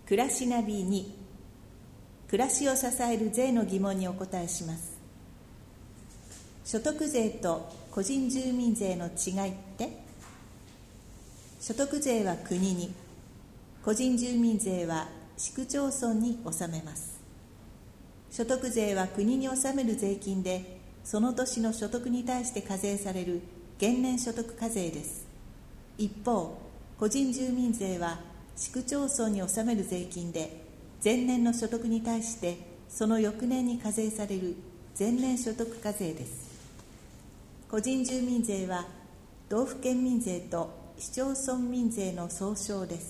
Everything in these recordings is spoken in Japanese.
暮らしナビ2、暮らしを支える税の疑問にお答えします。所得税と個人住民税の違いって？所得税は国に、個人住民税は市区町村に納めます。所得税は国に納める税金で、その年の所得に対して課税される現年所得課税です。一方、個人住民税は市区町村に納める税金で、前年の所得に対してその翌年に課税される前年所得課税です。個人住民税は道府県民税と市町村民税の総称です。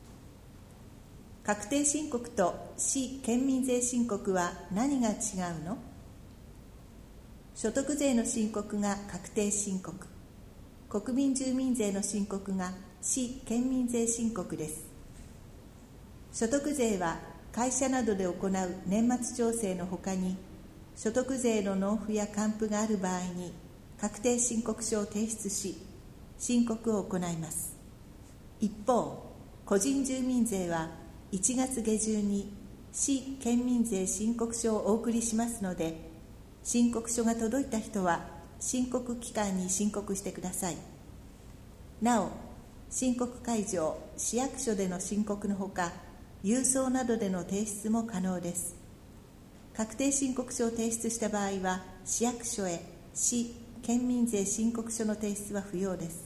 確定申告と市県民税申告は何が違うの？所得税の申告が確定申告、国民住民税の申告が市県民税申告です。所得税は会社などで行う年末調整のほかに、所得税の納付や還付がある場合に確定申告書を提出し、申告を行います。一方、個人住民税は1月下旬に市県民税申告書をお送りしますので、申告書が届いた人は申告期間に申告してください。なお、申告会場、市役所での申告のほか、郵送などでの提出も可能です。確定申告書を提出した場合は、市役所へ市県民税申告書の提出は不要です。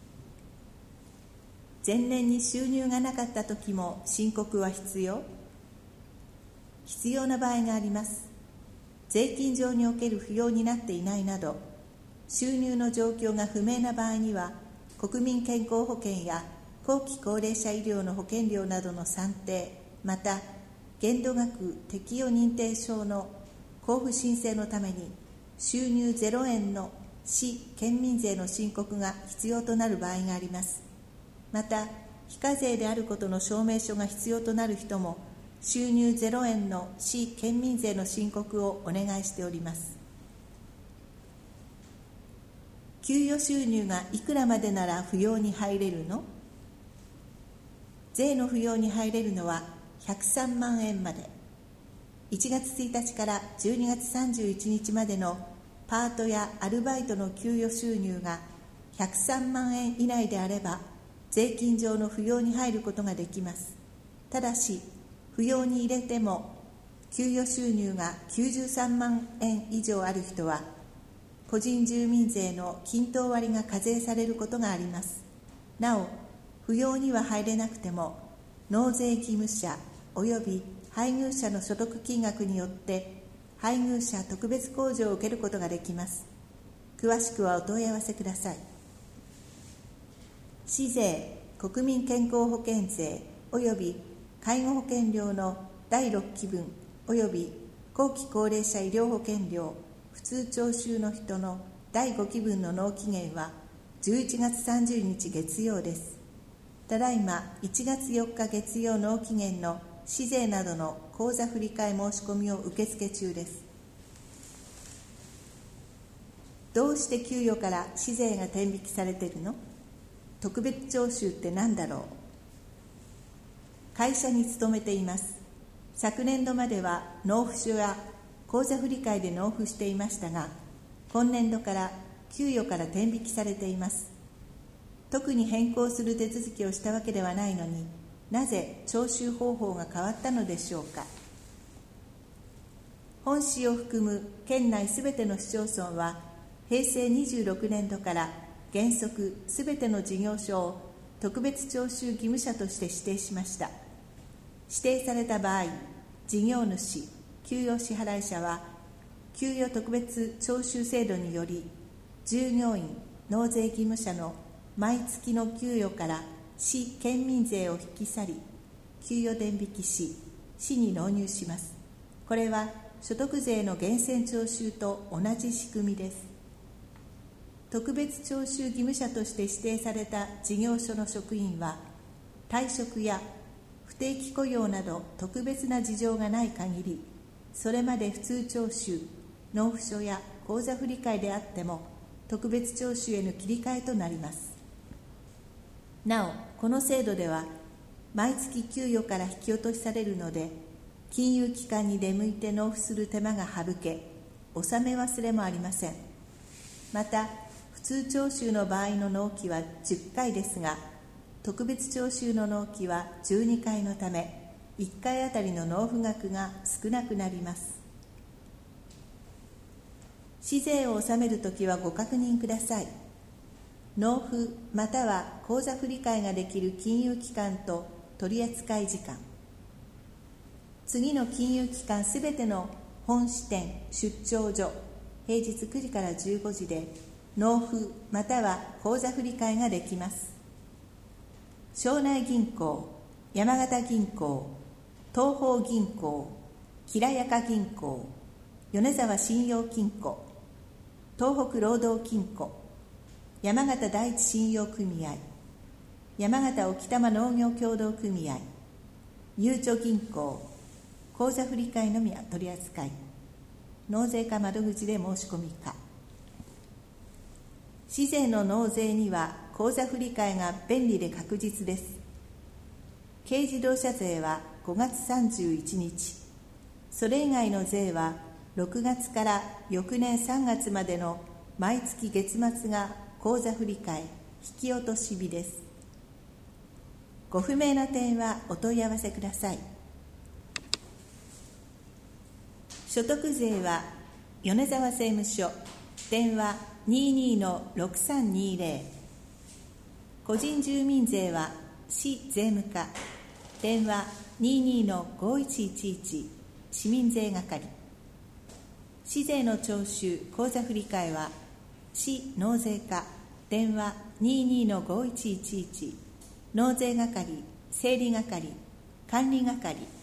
前年に収入がなかったときも申告は必要？必要な場合があります。税金上における不要になっていないなど、収入の状況が不明な場合には、国民健康保険や後期高齢者医療の保険料などの算定、また限度額適用認定証の交付申請のために収入0円の市県民税の申告が必要となる場合があります。また、非課税であることの証明書が必要となる人も、収入0円の市県民税の申告をお願いしております。給与収入がいくらまでなら扶養に入れるの？税の扶養に入れるのは103万円まで。1月1日から12月31日までのパートやアルバイトの給与収入が103万円以内であれば、税金上の扶養に入ることができます。ただし、扶養に入れても給与収入が93万円以上ある人は、個人住民税の均等割が課税されることがあります。なお、扶養には入れなくても、納税義務者および配偶者の所得金額によって配偶者特別控除を受けることができます。詳しくはお問い合わせください。市税、国民健康保険税および介護保険料の第6期分および後期高齢者医療保険料普通徴収の人の第5期分の納期限は11月30日月曜です。ただいま1月4日月曜納期限の市税などの口座振替申し込みを受付中です。どうして給与から市税が天引きされているの？特別徴収って何だろう？会社に勤めています。昨年度までは納付書や口座振替で納付していましたが、今年度から給与から天引きされています。特に変更する手続きをしたわけではないのに、なぜ徴収方法が変わったのでしょうか。本市を含む県内すべての市町村は、平成26年度から原則すべての事業所を特別徴収義務者として指定しました。指定された場合、事業主、給与支払い者は、給与特別徴収制度により、従業員、納税義務者の毎月の給与から市県民税を引き去り、給与伝引きし、市に納入します。これは所得税の源泉徴収と同じ仕組みです。特別徴収義務者として指定された事業所の職員は、退職や不定期雇用など特別な事情がない限り、それまで普通徴収、納付書や口座振替であっても特別徴収への切り替えとなります。なお、この制度では毎月給与から引き落としされるので、金融機関に出向いて納付する手間が省け、納め忘れもありません。また、普通徴収の場合の納期は10回ですが、特別徴収の納期は12回のため、1回あたりの納付額が少なくなります。紙税を納めるときはご確認ください。納付または口座振替ができる金融機関と取扱時間。次の金融機関すべての本支店、出張所、平日9時から15時で納付または口座振替ができます。庄内銀行、山形銀行、東邦銀行、きらやか銀行、米沢信用金庫、東北労働金庫、山形第一信用組合、山形置賜農業協同組合、ゆうちょ銀行、口座振替のみ取り扱い、納税課窓口で申し込みか。紙税の納税には口座振替が便利で確実です。軽自動車税は5月31日、それ以外の税は6月から翌年3月までの毎月月末が口座振替引き落とし日です。ご不明な点はお問い合わせください。所得税は米沢政務所、電話22-6320。個人住民税は市税務課、電話22-5111市民税係。市税の徴収・口座振替は市納税課、電話22-5111納税係、整理係、管理係。